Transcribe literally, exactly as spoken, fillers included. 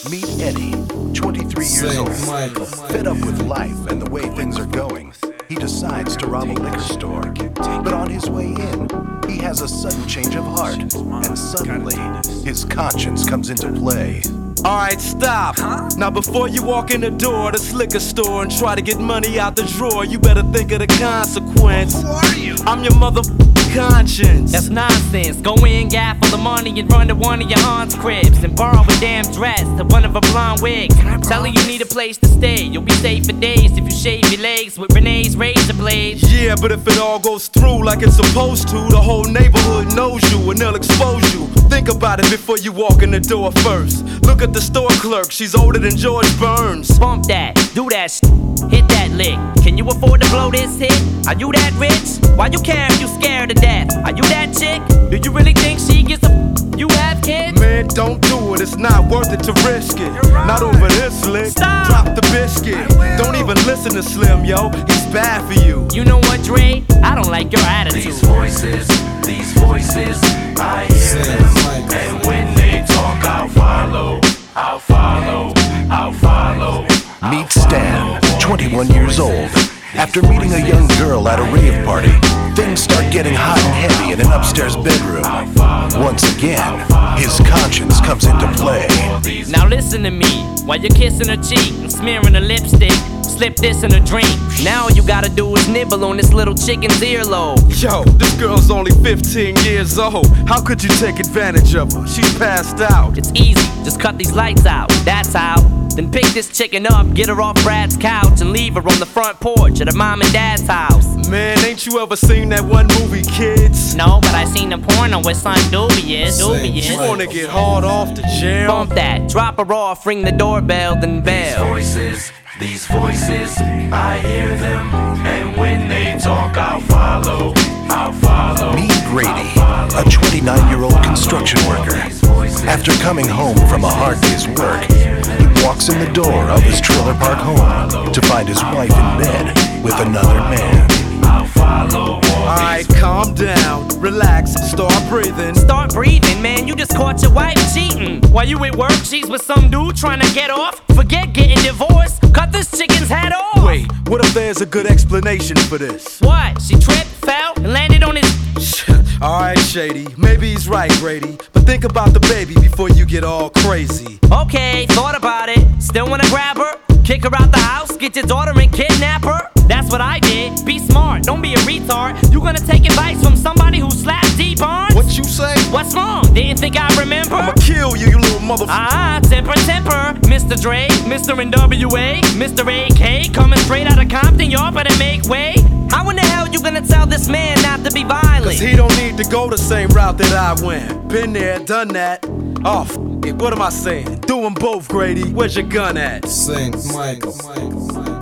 Meet Eddie, twenty-three years old. Fed up with life and the way things are going, he decides to rob a liquor store. But on his way in, he has a sudden change of heart, and suddenly, his conscience comes into play. Alright, stop. Huh? Now before you walk in the door of this liquor store and try to get money out the drawer, you better think of the consequence. Who are you? I'm your mother conscience. That's nonsense. Go in, gaff all the money and run to one of your aunt's cribs and borrow a damn dress to one of her blonde wigs. Tell her you need a place to stay. You'll be safe for days if you shave your legs with Renee's razor blades. Yeah, but if it all goes through like it's supposed to, the whole neighborhood knows you and they'll expose you. Think about it before you walk in the door first. Look at the store clerk, she's older than George Burns. Bump that, do that sh hit that lick. Can you afford to blow this hit? Are you that rich? Why you care if you scared to death? Are you that chick? Do you really think she gets a you have kids? Man, don't do it, it's not worth it to risk it. Right. Not over this lick. Stop. Drop the biscuit. Don't even listen to Slim, yo, he's bad for you. You know what, Dre? I don't like your attitude. These voices, these voices, I hear them. And when they talk, I'll follow, I'll follow, I'll follow. Meet Stan, twenty-one years old. After meeting a young girl at a rave party, things start getting hot and heavy in an upstairs bedroom. Once again, his conscience comes into play. Now listen to me, while you're kissing her cheek and smearing her lipstick, slip this in a drink. Now all you gotta do is nibble on this little chicken's earlobe. Yo, this girl's only fifteen years old. How could you take advantage of her? She's passed out. It's easy, just cut these lights out, that's how. Then pick this chicken up, get her off Brad's couch, and leave her on the front porch at her mom and dad's house. Man, ain't you ever seen that one movie, Kids? No, but I seen a porno with son dubious, dubious. You wanna get hauled off to jail? Bump that, drop her off, ring the doorbell, then These bell. voices, these voices, I hear them. And when they talk, I'll follow, I'll follow. Meet Grady, a twenty-nine-year-old construction worker. After coming home from a hard day's work, he walks in the door of his trailer park home to find his wife in bed with another man. I'll follow. Alright, calm down, relax, start breathing. Start breathing, man, you just caught your wife cheating. While you at work, she's with some dude trying to get off. Forget getting divorced, cut this chicken's head off. Wait, what if there's a good explanation for this? What? She tripped, fell, and landed on his... Alright, Shady, maybe he's right, Grady. But think about the baby before you get all crazy. Okay, thought about it. Still wanna grab her? Kick her out the house, get your daughter and kidnap her? That's what I did. Be smart, don't be a retard. You gonna take advice from somebody who slapped D-Barnes? What you say? What's wrong? Didn't think I remember? I'ma kill you, you little motherfucker. Ah, temper, temper. Mister Dre, Mister N W A, Mister A K, coming straight out of Compton, y'all better make way. How in the hell you gonna tell this man not to be violent? Cause he don't need to go the same route that I went. Been there, done that. Oh, f it, what am I saying? Do them both, Grady. Where's your gun at? Saint Michael.